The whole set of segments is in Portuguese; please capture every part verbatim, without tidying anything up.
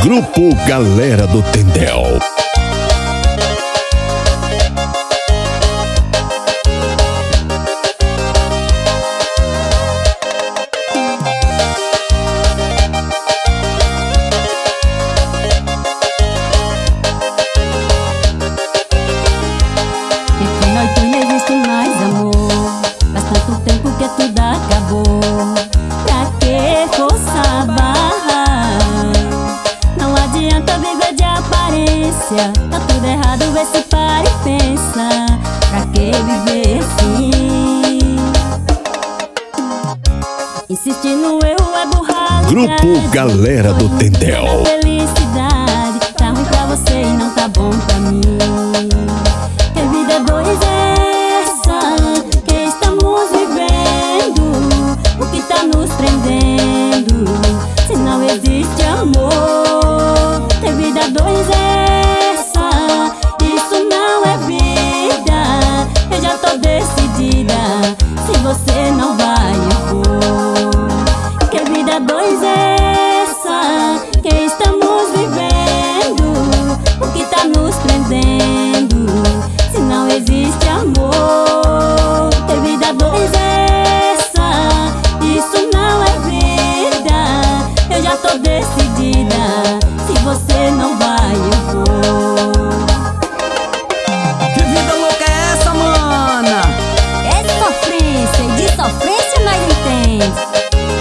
Grupo Galera do Tendel. Entre nós dois não existe mais amor. Faz tanto tempo que tudo acabou. Pra que forçar a barra? Não adianta viver de aparência. Tá tudo errado, vê se para e pensa. Pra que viver assim? Insistir no erro é burrar. Grupo Galera do Tendel. Felicidade tá ruim pra você e não tá bom pra mim. Que vida dois é essa que estamos vivendo? O que tá nos prendendo? Se não existe amor. Que vida dois é essa? Isso não é vida. Eu já tô decidida. Se você não vai, eu vou. Que vida dois é essa que estamos vivendo? O que tá nos prendendo? Se não existe amor. Que vida dois é essa? Isso não é vida. Eu já tô decidida. Se você não vai, eu vou. Que vida louca é essa, mana? É sofrência, e de sofrência nós entende.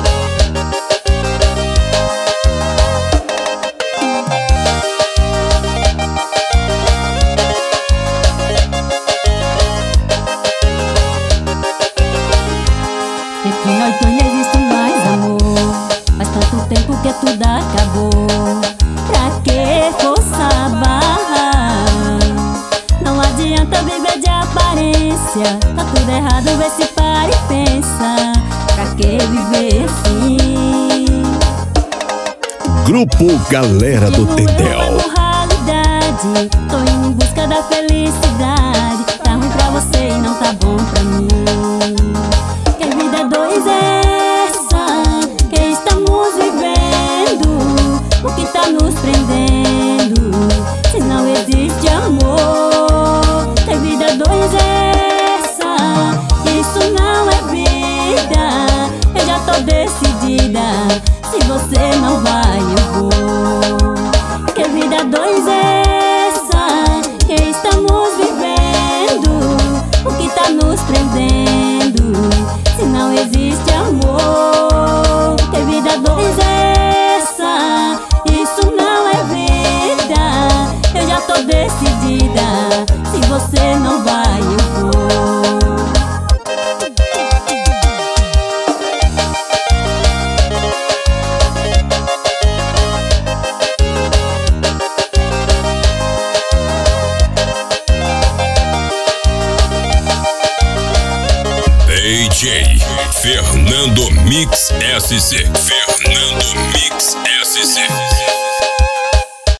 Entre nós dois não existe mais amor. Faz tanto tempo que tudo acabou. Pra que forçar a barra? Não adianta viver de aparência. Tá tudo errado, vê se para e pensa. Pra que viver assim? Grupo Galera do Tendel. Realidade, tô indo em busca da felicidade. Tá ruim pra você e não tá bom pra mim. Que vida dois é essa que estamos vivendo? O que tá nos prendendo? Se não existe amor. Que vida dois é essa? Isso não é vida. Eu já tô decidida. Se você não vai, eu vou. Que vida dois é essa que estamos vivendo? O que tá nos prendendo? Se não existe amor. Que vida dois é essa? Isso não é vida. Eu já tô decidida. Se você não vai, eu vou. D J Fernando Mix S C. Fernando Mix S C.